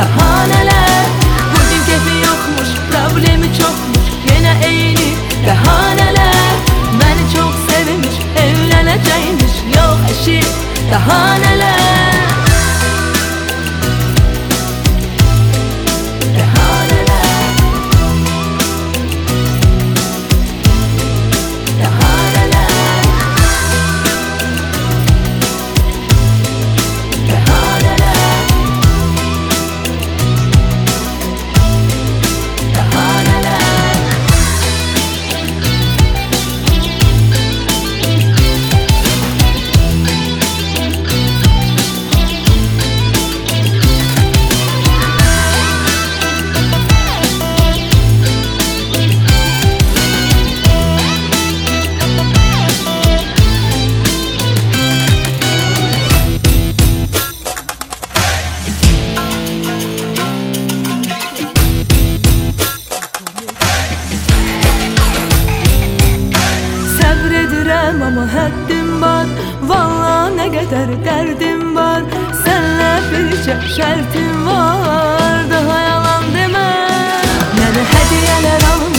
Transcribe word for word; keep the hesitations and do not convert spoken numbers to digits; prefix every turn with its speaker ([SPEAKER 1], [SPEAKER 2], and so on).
[SPEAKER 1] daha neler. Bugün keyfi yokmuş, problemi çokmuş, yine eğilir daha neler. Beni çok sevmiş, evlenecekmiş, yok eşi daha neler. Ama həddim var, valla ne kadar derdim var. Senle bircə şərtim var, daha yalan demə. Mənə hədiyələr al